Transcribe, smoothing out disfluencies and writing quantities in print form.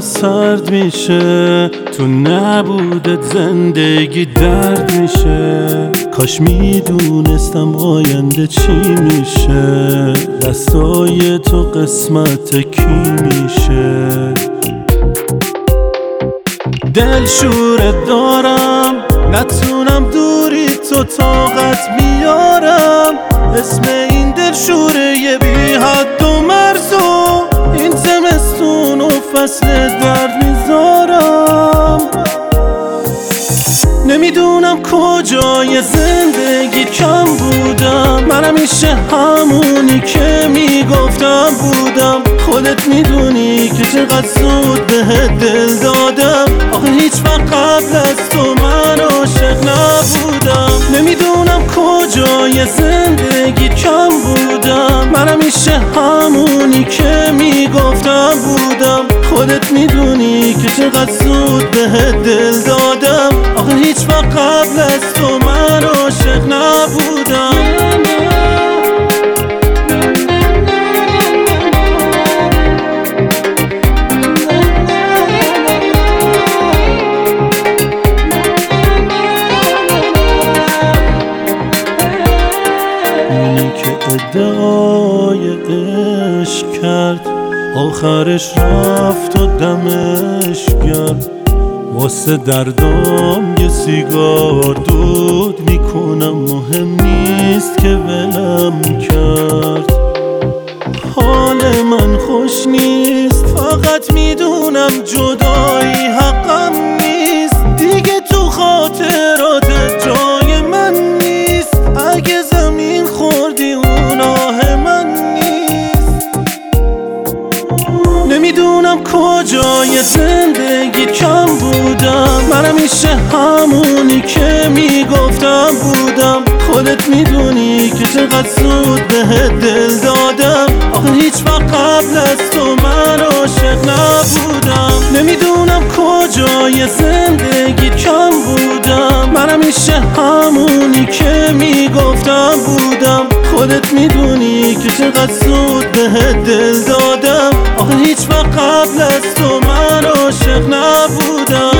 سرد میشه، تو نبودت زندگی درد میشه. کاش میدونستم آینده چی میشه، دستای تو قسمت کی میشه. دلشورت دارم، نتونم دوری تو طاقت میارم. اسم این دلشوره یه بی حد و مرزو، این زمستون و فصل درد میذارم. نمیدونم کجای زندگی کم بودم، من همیشه همونی که میگفتم بودم. خودت میدونی که چقدر زود بهت دل دادم، آخه هیچ وقت قبل از تو من عاشق نبودم. نمیدونم کجای زندگی کم بودم، من همیشه همونی که میگفتم بودم. خودت میدونی که چقدر زود بهت دل دادم، آخه هیچ وقت قبل از تو من عاشق نبودم. اونی که ادعای عشق کرد، آخرش رفت و دمش گرد. واسه دردام یه سیگار دود میکنم، مهم نیست که ولم کرد. حال من خوش نیست، فقط میدونم جدایی حقم نیست. دیگه تو خاطرات جای من نیست، اگه زمین خوردی اون آه من نیست. نمیدونم کجای زندگی کم بودم، من همیشه همونی که میگفتم بودم. خودت میدونی که چقدر زود بهت دل دادم، آخه هیچ وقت قبل از تو من عاشق نبودم. نمیدونم کجای زندگی کم بودم، من همیشه همونی که میگفتم بودم. خودت میدونی که چقدر زود بهت دل دادم، آخه هیچ وقت قبل از تو من عاشق نبودم.